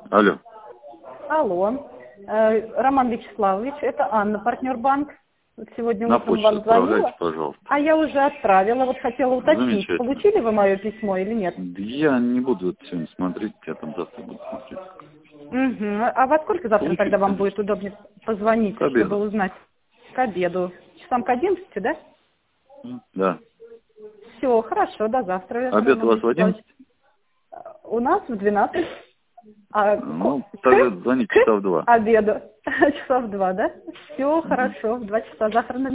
Алло. Алло. Роман Вячеславович, это Анна, партнер банк. Вот сегодня На утром почту вам звонила. отправляйте, пожалуйста. А я уже отправила. Вот хотела уточнить, Замечательно. получили вы мое письмо или нет? Я не буду это сегодня смотреть, я там завтра буду смотреть. Угу. А во сколько завтра Получили, тогда вам конечно. будет удобнее позвонить, К обеду. чтобы узнать? К обеду. Часам к 11, да? Да. Все, хорошо, до завтра. Обед у Роман вас в Вячеславович. 11? У нас в 12. Ну, тогда звоните часа в 2. Обеду. Часа в 2, да? Все, хорошо. В 2 часа завтра.